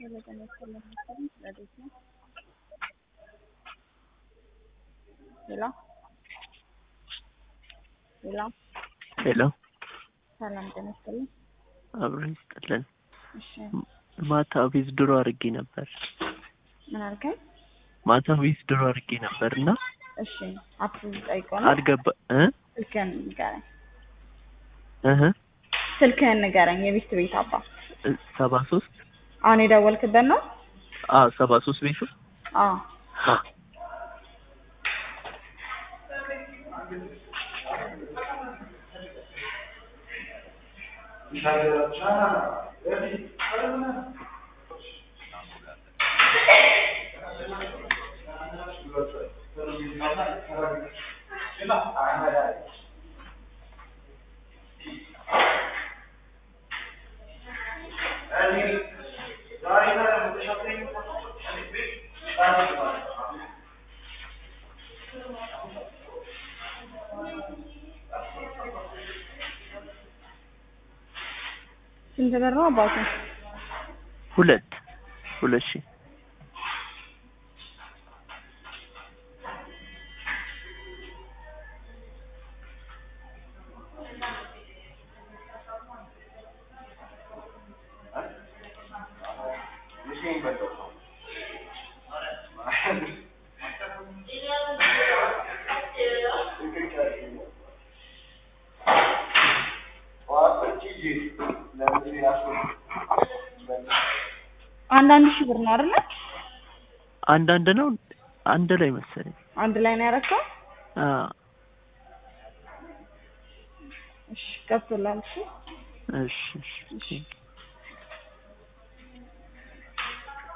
ሄሎ ሰላም ተነስተልኝ አብረን ይስጥልን። እሺ ማታ ዊዝድሮ አድርጌ ነበር። ምን አልከኝ? ማታ ዊዝድሮ አድርጌ ነበርና እሺ አፕሩቭ ጠይቀው አልገባ ስልክህን ንገረኝ። እህ ስልክህን ንገረኝ። የቤት ቤት አባ 73 አሁን የደወልክበት ነው? 73 ቤቱ ስንት ብር ነው አባቱ? 2000 አንዳንድ ሺህ ብር ነው አይደል? አንዳንድ ነው አንድ ላይ መሰለኝ። አንድ ላይ ነው ያረከው? እሺ ገብቶላል። እሺ እሺ